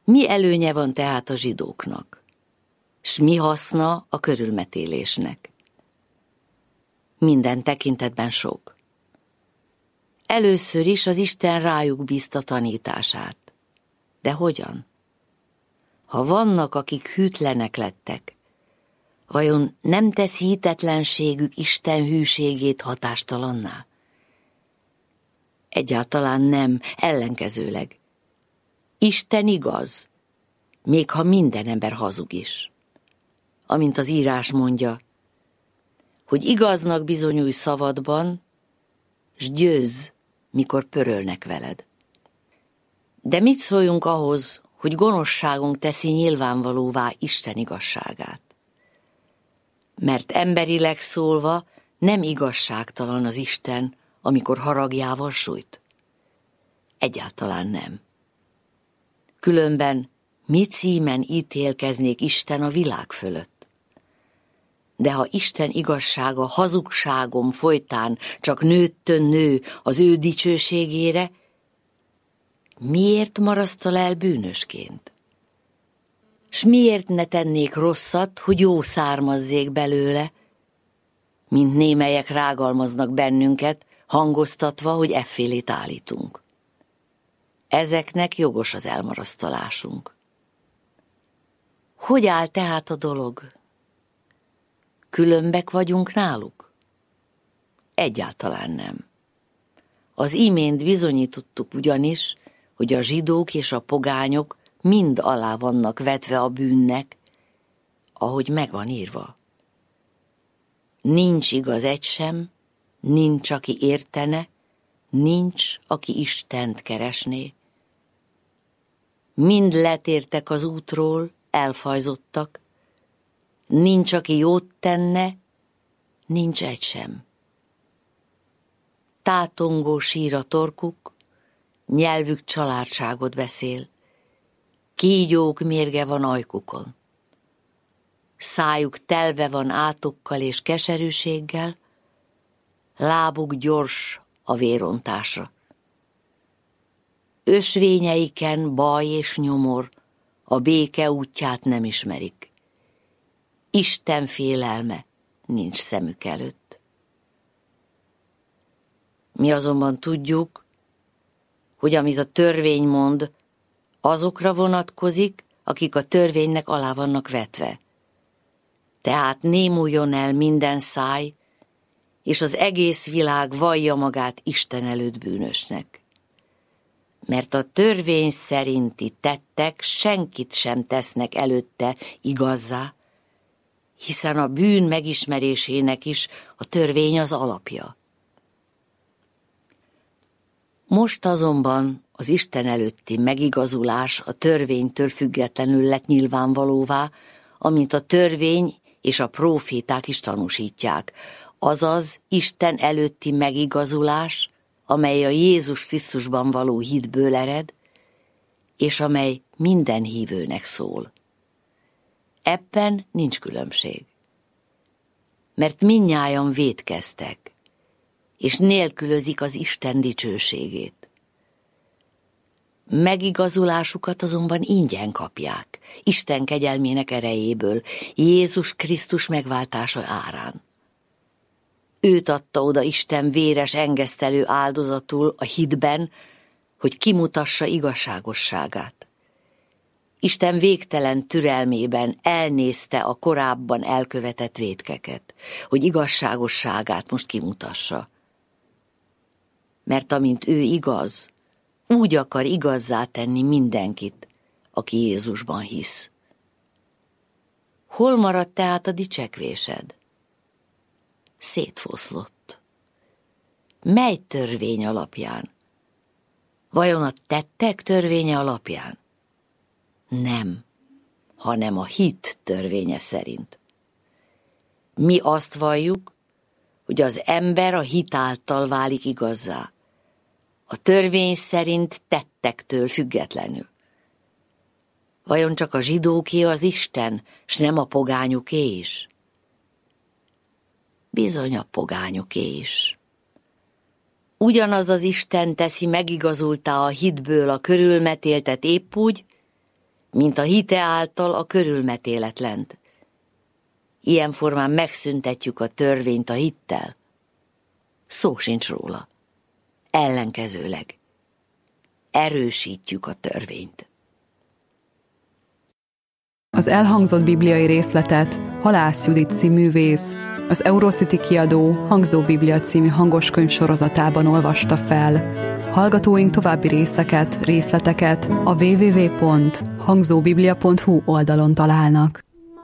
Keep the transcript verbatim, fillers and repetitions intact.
Mi előnye van tehát a zsidóknak? S mi haszna a körülmetélésnek? Minden tekintetben sok. Először is az Isten rájuk bízta tanítását. De hogyan? Ha vannak, akik hűtlenek lettek, vajon nem teszi hitetlenségük Isten hűségét hatástalanná? Egyáltalán nem, ellenkezőleg. Isten igaz, még ha minden ember hazug is. Amint az írás mondja, hogy igaznak bizonyulj szavadban, s győzz, mikor pörölnek veled. De mit szóljunk ahhoz, hogy gonoszságunk teszi nyilvánvalóvá Isten igazságát? Mert emberileg szólva nem igazságtalan az Isten, amikor haragjával sújt? Egyáltalán nem. Különben mi címen ítélkeznék Isten a világ fölött? De ha Isten igazsága hazugságom folytán csak nőttön nő az ő dicsőségére, miért marasztal el bűnösként? S miért ne tennék rosszat, hogy jó származzék belőle, mint némelyek rágalmaznak bennünket, hangoztatva, hogy effélét állítunk. Ezeknek jogos az elmarasztalásunk. Hogy áll tehát a dolog? Különbek vagyunk náluk? Egyáltalán nem. Az imént bizonyítottuk ugyanis, hogy a zsidók és a pogányok mind alá vannak vetve a bűnnek, ahogy meg van írva. Nincs igaz egy sem, nincs, aki értene, nincs, aki Istent keresné. Mind letértek az útról, elfajzottak, nincs, aki jót tenne, nincs egy sem. Tátongó sír a torkuk, nyelvük családságot beszél, kígyók mérge van ajkukon. Szájuk telve van átokkal és keserűséggel, lábuk gyors a vérontásra. Ösvényeiken baj és nyomor, a béke útját nem ismerik. Isten félelme nincs szemük előtt. Mi azonban tudjuk, hogy amit a törvény mond, azokra vonatkozik, akik a törvénynek alá vannak vetve. Tehát némuljon el minden száj, és az egész világ vallja magát Isten előtt bűnösnek. Mert a törvény szerinti tettek senkit sem tesznek előtte igazzá, hiszen a bűn megismerésének is a törvény az alapja. Most azonban az Isten előtti megigazulás a törvénytől függetlenül lett nyilvánvalóvá, amint a törvény és a próféták is tanúsítják, azaz Isten előtti megigazulás, amely a Jézus Krisztusban való hitből ered, és amely minden hívőnek szól. Ebben nincs különbség. Mert mindnyájan vétkeztek, és nélkülözik az Isten dicsőségét. Megigazulásukat azonban ingyen kapják, Isten kegyelmének erejéből, Jézus Krisztus megváltása árán. Őt adta oda Isten véres engesztelő áldozatul a hitben, hogy kimutassa igazságosságát. Isten végtelen türelmében elnézte a korábban elkövetett vétkeket, hogy igazságosságát most kimutassa. Mert amint ő igaz, úgy akar igazzá tenni mindenkit, aki Jézusban hisz. Hol maradt tehát a dicsekvésed? Szétfoszlott. Mely törvény alapján? Vajon a tettek törvénye alapján? Nem, hanem a hit törvénye szerint. Mi azt valljuk, hogy az ember a hit által válik igazzá, a törvény szerint tettektől függetlenül. Vajon csak a zsidóké az Isten, s nem a pogányoké is? Bizony a pogányoké is. Ugyanaz az Isten teszi megigazultá a hitből a körülmetéltet épp úgy, mint a hite által a körülmetéletlent. Ilyen formán megszüntetjük a törvényt a hittel. Szó sincs róla. Ellenkezőleg. Erősítjük a törvényt. Az elhangzott bibliai részletet Halász Judit színművész, az Eurocity kiadó Hangzó Biblia című hangoskönyv sorozatában olvasta fel. Hallgatóink további részeket, részleteket a double-u double-u double-u pont hangzóbiblia pont hu oldalon találnak.